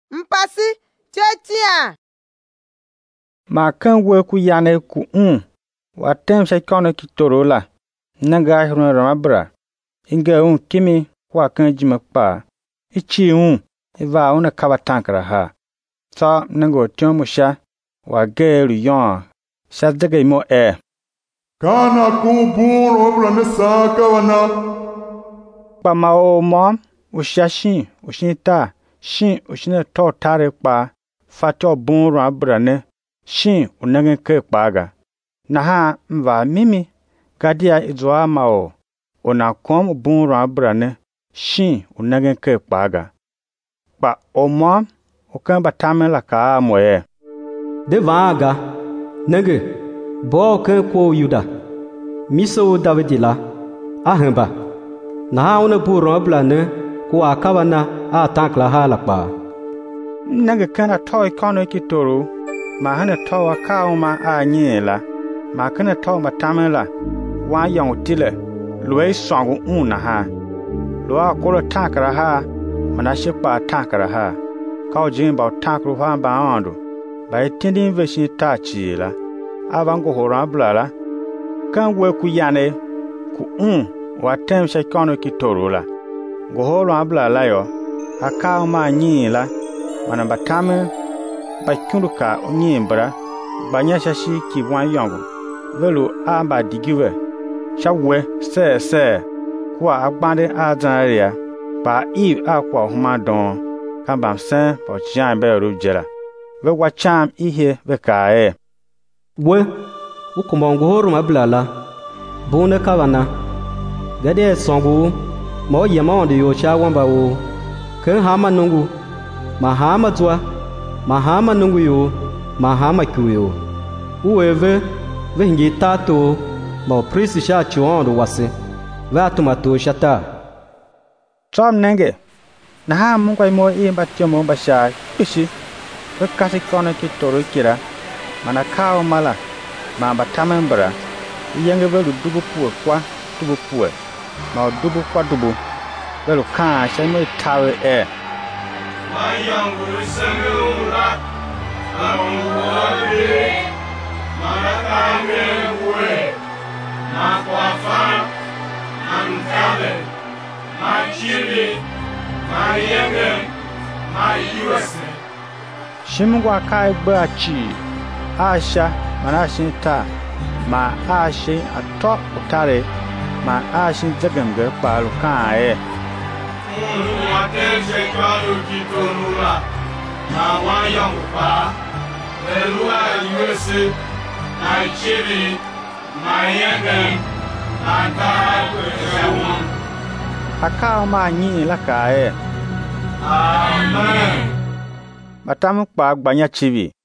mpasi chetia ma kan we ku yane ku wa tem sai kono ki torola nanga hiruna ramabra inga kimi wa kan jima pa ichi iva una kaba tankara ha sa nango tyomusha wa geru yon sa dege mo kana kumpur obla ne saka wana pa mao mom ushashi ushinta shin ushine to tare pa fato bunro abrane shin unangen ke paga naha mva mimi gadia izwa mao ona kom bunro abrane shin unangen ke paga pa omom okan batamela ka moye de vaga nege bo kan ko yuda miso davidila ahamba na una burro ablane ko akabana atakla halakba nege kana toy kono kitoro ma hana towa kauma anyela ma kana towa matamela wa yon tile loe songu una ha lo akolo takra ha manashe pa takra ha ka jin ba takru ha ba ando ba tindin veshi tachila avango hora blala kan we ku yane ku wa tem she kono kitoro la go hora blala yo akauma nyila mana batame bakunduka onyimbra banya shashi ki wan yongo velo amba digiwe shawe se kwa agbande azanaria ba akwa huma don kambam sen po jan be rujela we wacham ihe be kae we ukomongo horu mablala bune kabana gade songu mo yema onde yo cha wamba wo kan hama nungu mahama twa mahama nungu yo mahama kuyo uweve vengi tato mo prisi sha chuondo wase va tomato shata tom nenge na ha mun kwai mo imba tyomo basha pishi we kasi kono kitoro kira mana kao mala ma batamembra yenge velu dubu kwa dubu puwe ma dubu kwa dubu velu kan sha mo tawe Mayang usangula amwale manakame we makwafa amtale machili mayenge mayuase shimungwa kai bachi asha manashin ta ma ashin atop utare ma ashin zagamga palu kan Attention kwalu kitonula na wayang pa Belua USA Nigeria Mayenge Atakweshawan akao ma nyi la kae Amen matamu pa gbanya chivi